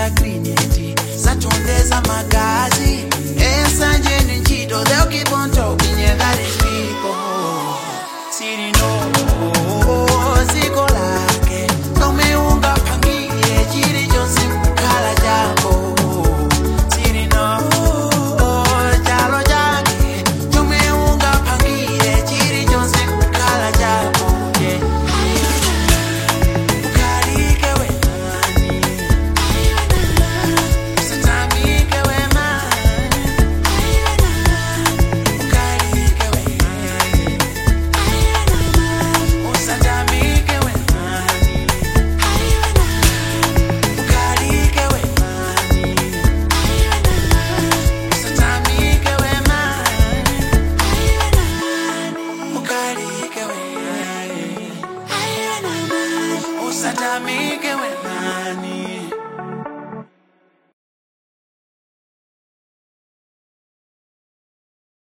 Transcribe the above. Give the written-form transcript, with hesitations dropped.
disagreement. Satondeza magazi. Esanje ninchido, they'll keep on talking, yeah, that is people. Siri no, ziko lake. No me unga pangie, chiri jonsi mkala jako. Siri no, jalo jake. No me unga pangie, chiri jonsi mkala jako. Ukarike we mani. Usatamike we mani. Ukarike we mani. Usatamike we mani. Ukarike we mani. Usatamike we mani. Ukarike we mani. Usatamike